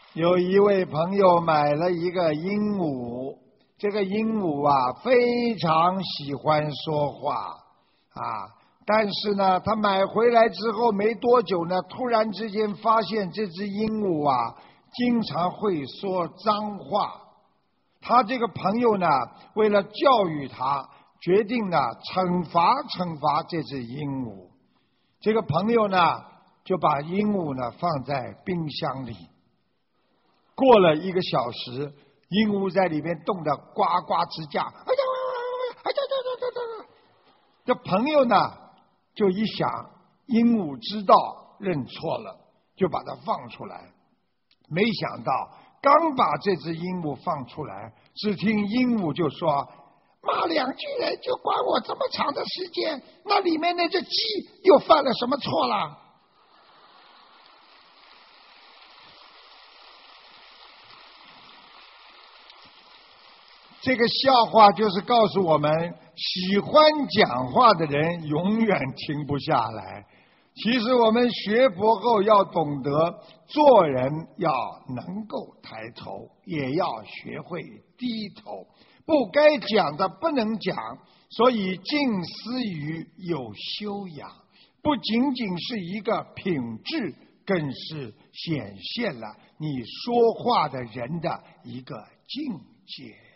有一位朋友买了一个鹦鹉，这个鹦鹉啊非常喜欢说话啊，但是呢，他买回来之后没多久呢，突然之间发现这只鹦鹉啊经常会说脏话。他这个朋友呢，为了教育他，决定呢惩罚这只鹦鹉。这个朋友呢，就把鹦鹉呢放在冰箱里。过了1个小时，鹦鹉在里面冻得呱呱直叫。哎呀，哎呀，这朋友呢，就一想，鹦鹉知道认错了，就把它放出来。没想到，刚把这只鹦鹉放出来，只听鹦鹉就说：“骂2句人就管我这么长的时间，那里面那只鸡又犯了什么错了？”这个笑话就是告诉我们，喜欢讲话的人永远停不下来。其实我们学佛后要懂得做人要能够抬头，也要学会低头。不该讲的不能讲，所以静思语有修养，不仅仅是一个品质，更是显现了你说话的人的一个境界。